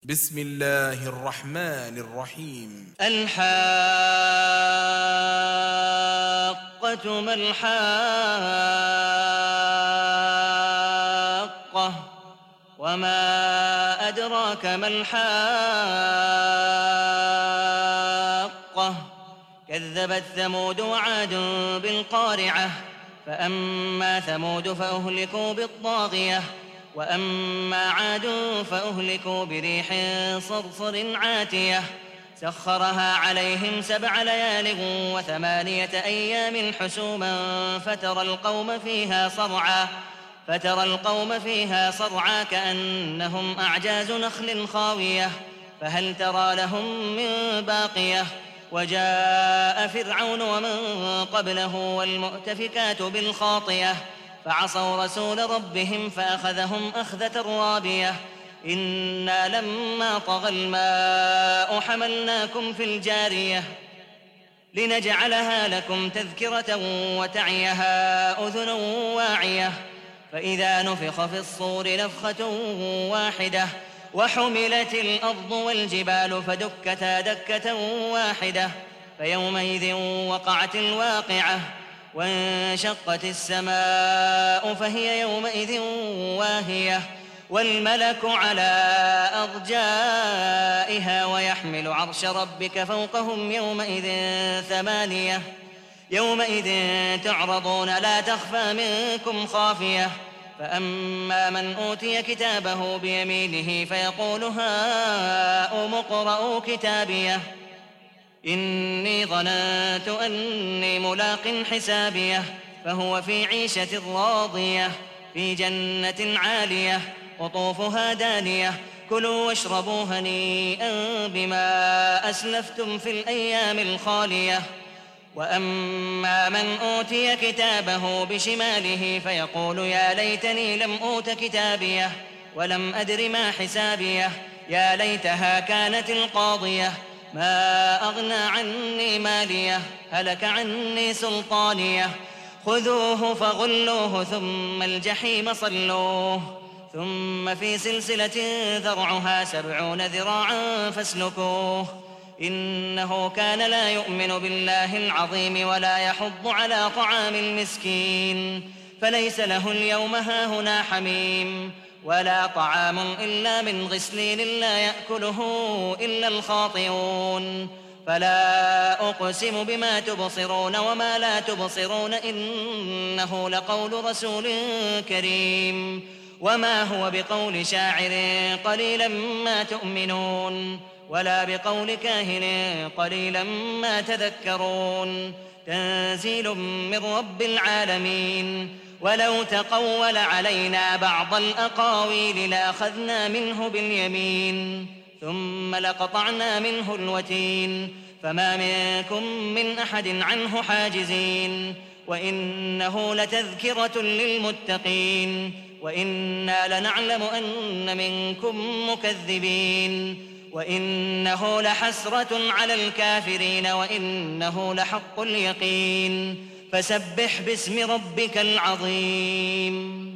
بسم الله الرحمن الرحيم. الحاقة ما الحاقة وما أدراك ما الحاقة كذبت ثمود وعاد بالقارعة فأما ثمود فأهلكوا بالطاغية وأما عاد فأهلكوا بريح صرصر عاتية سخرها عليهم 7 ليال و8 أيام حسوما فترى القوم فيها صرعى كأنهم أعجاز نخل خاوية فهل ترى لهم من باقية وجاء فرعون ومن قبله والمؤتفكات بالخاطية فعصوا رسول ربهم فأخذهم أخذة رابية إنا لما طغى الماء حملناكم في الجارية لنجعلها لكم تذكرة وتعيها أذن واعية فإذا نفخ في الصور نفخة واحدة وحملت الأرض والجبال فدكتا دكة واحدة فيومئذ وقعت الواقعة وانشقت السماء فهي يومئذ واهية والملك على أرجائها ويحمل عرش ربك فوقهم يومئذ تعرضون لا تخفى منكم خافية فأما من أوتي كتابه بيمينه فيقول هاؤم اقرءوا كتابيه إني ظننت أني ملاق حسابيه فهو في عيشة راضية في جنة عالية قطوفها دانية كلوا واشربوا هنيئا بما أسلفتم في الأيام الخالية وأما من أوتي كتابه بشماله فيقول يا ليتني لم أوت كتابيه ولم أدر ما حسابيه يا ليتها كانت القاضية ما أغنى عني ماليه هلك عني سلطانيه خذوه فغلوه ثم الجحيم صلوه ثم في سلسلة ذرعها 70 ذراعا فاسلكوه إنه كان لا يؤمن بالله العظيم ولا يحض على طعام المسكين فليس له اليوم هاهنا حميم ولا طعام إلا من غسلين لا يأكله إلا الخاطئون فلا أقسم بما تبصرون وما لا تبصرون إنه لقول رسول كريم وما هو بقول شاعر قليلا ما تؤمنون ولا بقول كاهن قليلا ما تذكرون تنزيل من رب العالمين ولو تقول علينا بعض الأقاويل لأخذنا منه باليمين ثم لقطعنا منه الوتين فما منكم من أحد عنه حاجزين وإنه لتذكرة للمتقين وإنا لنعلم أن منكم مكذبين وإنه لحسرة على الكافرين وإنه لحق اليقين فسبح باسم ربك العظيم